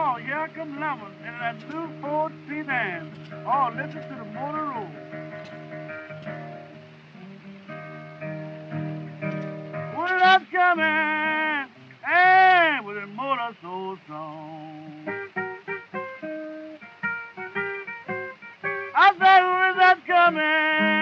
Oh, here comes Lemon in that new Ford sedan. Oh, listen to the motor roll. Well, that's coming, hey, with a motor so strong. I said, well, that's coming.